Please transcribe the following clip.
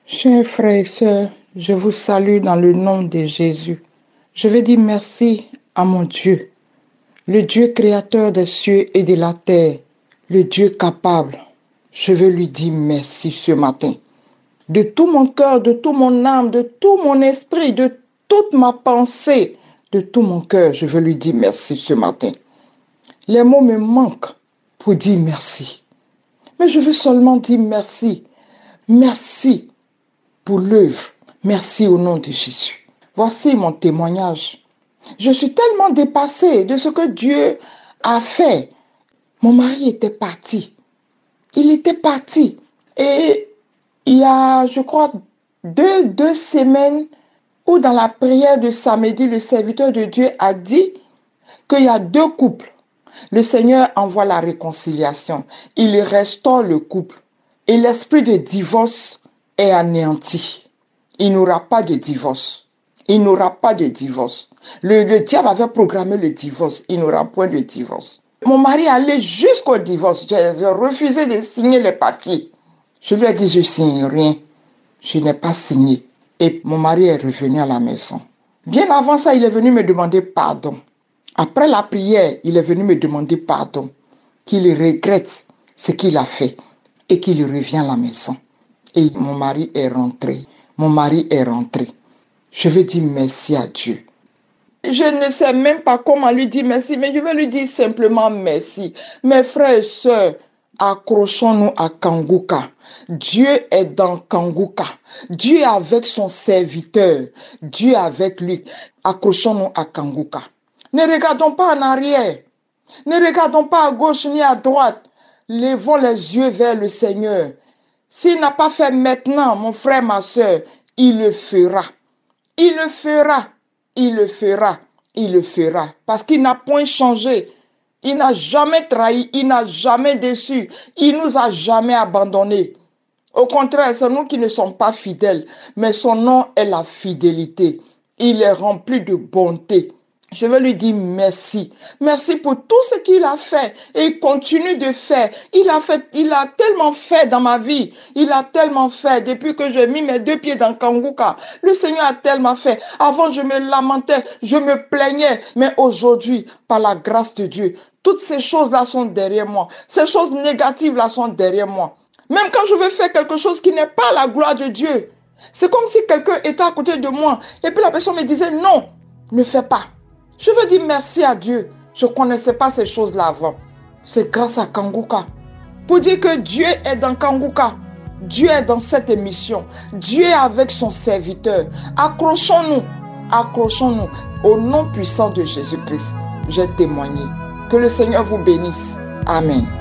Chers frères et sœurs, je vous salue dans le nom de Jésus. Je veux dire merci à mon Dieu, le Dieu créateur des cieux et de la terre, le Dieu capable. Je veux lui dire merci ce matin. De tout mon cœur, de toute mon âme, de tout mon esprit, de toute ma pensée, de tout mon cœur, je veux lui dire merci ce matin. Les mots me manquent pour dire merci. Mais je veux seulement dire merci. Merci pour l'œuvre. Merci au nom de Jésus. Voici mon témoignage. Je suis tellement dépassée de ce que Dieu a fait. Mon mari était parti. Il était parti. Et il y a, je crois, deux semaines où dans la prière de samedi, le serviteur de Dieu a dit qu'il y a deux couples. Le Seigneur envoie la réconciliation. Il restaure le couple. Et l'esprit de divorce est anéanti. Il n'y aura pas de divorce. Il n'y aura pas de divorce. Le diable avait programmé le divorce. Il n'y aura point de divorce. Mon mari allait jusqu'au divorce. J'ai refusé de signer les papiers. Je lui ai dit, je ne signe rien. Je n'ai pas signé. Et mon mari est revenu à la maison. Bien avant ça, il est venu me demander pardon. Après la prière, il est venu me demander pardon. Qu'il regrette ce qu'il a fait et qu'il revient à la maison. Et mon mari est rentré. Mon mari est rentré. Je veux dire merci à Dieu. Je ne sais même pas comment lui dire merci, mais je vais lui dire simplement merci. Mes frères et sœurs, accrochons-nous à Kanguka. Dieu est dans Kanguka. Dieu est avec son serviteur. Dieu est avec lui. Accrochons-nous à Kanguka. Ne regardons pas en arrière. Ne regardons pas à gauche ni à droite. Levons les yeux vers le Seigneur. S'il n'a pas fait maintenant, mon frère, ma sœur, il le fera. Il le fera. Il le fera. Il le fera. Parce qu'il n'a point changé. Il n'a jamais trahi. Il n'a jamais déçu. Il nous a jamais abandonnés. Au contraire, c'est nous qui ne sommes pas fidèles. Mais son nom est la fidélité. Il est rempli de bonté. Je veux lui dire merci. Merci pour tout ce qu'il a fait. Et il continue de faire. Il a tellement fait dans ma vie. Il a tellement fait depuis que j'ai mis mes deux pieds dans Kanguka. Le Seigneur a tellement fait. Avant, je me lamentais, je me plaignais. Mais aujourd'hui, par la grâce de Dieu, toutes ces choses-là sont derrière moi. Ces choses négatives-là sont derrière moi. Même quand je veux faire quelque chose qui n'est pas la gloire de Dieu. C'est comme si quelqu'un était à côté de moi. Et puis la personne me disait, non, ne fais pas. Je veux dire merci à Dieu. Je ne connaissais pas ces choses-là avant. C'est grâce à Kanguka. Pour dire que Dieu est dans Kanguka. Dieu est dans cette émission. Dieu est avec son serviteur. Accrochons-nous. Accrochons-nous au nom puissant de Jésus-Christ. J'ai témoigné. Que le Seigneur vous bénisse. Amen.